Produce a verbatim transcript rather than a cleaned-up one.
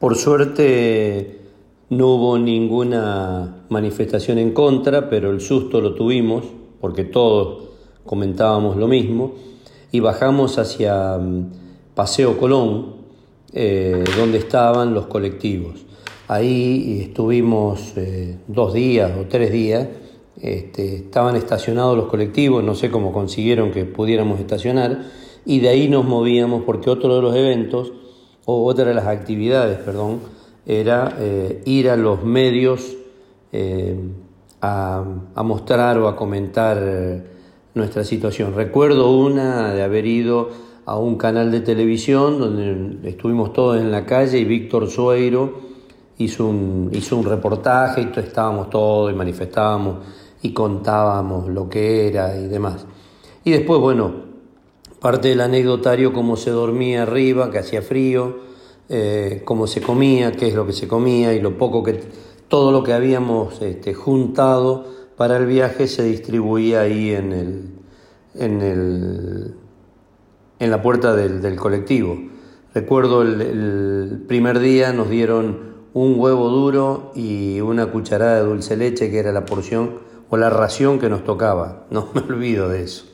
Por suerte no hubo ninguna manifestación en contra, pero el susto lo tuvimos porque todos comentábamos lo mismo y bajamos hacia Paseo Colón, eh, donde estaban los colectivos. Ahí estuvimos eh, dos días o tres días, este, estaban estacionados los colectivos, no sé cómo consiguieron que pudiéramos estacionar, y de ahí nos movíamos porque otro de los eventos, o otra de las actividades, perdón, era eh, ir a los medios eh, a, a mostrar o a comentar eh, nuestra situación. Recuerdo una de haber ido a un canal de televisión donde estuvimos todos en la calle y Víctor Sueiro hizo un, hizo un reportaje y estábamos todos y manifestábamos y contábamos lo que era y demás. Y después, bueno, parte del anecdotario, cómo se dormía arriba, que hacía frío, eh, cómo se comía, qué es lo que se comía y lo poco que, todo lo que habíamos este, juntado para el viaje se distribuía ahí en el, en el, en la puerta del, del colectivo. Recuerdo el, el primer día nos dieron un huevo duro y una cucharada de dulce leche, que era la porción o la ración que nos tocaba. No me olvido de eso.